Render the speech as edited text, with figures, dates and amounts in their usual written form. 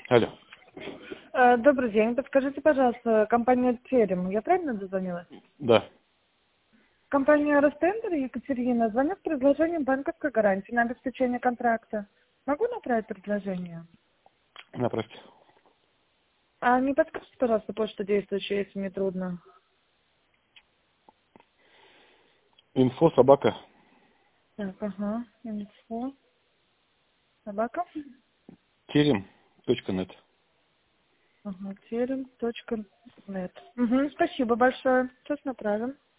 Алло. Добрый день. Подскажите, пожалуйста, компания Терем. Я правильно дозвонилась? Да. Компания Ростендер, Екатерина, звонит с предложением банковской гарантии на обеспечение контракта. Могу направить предложение? Направьте. А не подскажите, пожалуйста, почту действующую, если не трудно? Инфо собака. Так, ага. Инфо. Собака. Терем.нет. Ага. Терем.нет. Угу, спасибо большое. Сейчас направим.